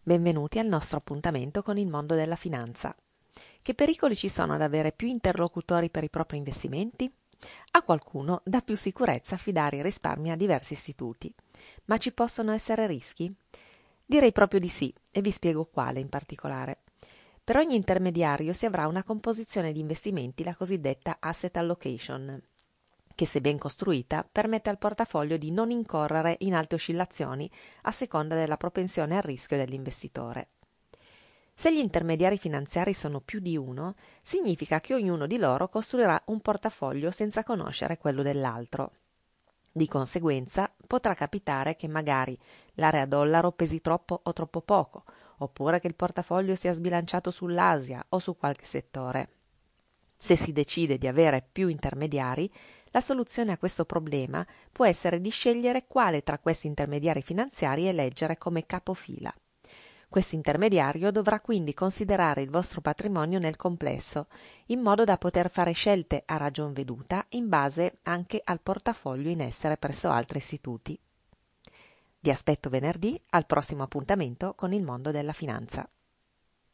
Benvenuti al nostro appuntamento con il mondo della finanza. Che pericoli ci sono ad avere più interlocutori per i propri investimenti? A qualcuno dà più sicurezza affidare i risparmi a diversi istituti, ma ci possono essere rischi? Direi proprio di sì, e vi spiego quale in particolare. Per ogni intermediario si avrà una composizione di investimenti, la cosiddetta asset allocation, che se ben costruita permette al portafoglio di non incorrere in alte oscillazioni a seconda della propensione al rischio dell'investitore. Se gli intermediari finanziari sono più di uno, significa che ognuno di loro costruirà un portafoglio senza conoscere quello dell'altro. Di conseguenza, potrà capitare che magari l'area dollaro pesi troppo o troppo poco, oppure che il portafoglio sia sbilanciato sull'Asia o su qualche settore. Se si decide di avere più intermediari, la soluzione a questo problema può essere di scegliere quale tra questi intermediari finanziari eleggere come capofila. Questo intermediario dovrà quindi considerare il vostro patrimonio nel complesso, in modo da poter fare scelte a ragion veduta in base anche al portafoglio in essere presso altri istituti. Vi aspetto venerdì al prossimo appuntamento con il mondo della finanza.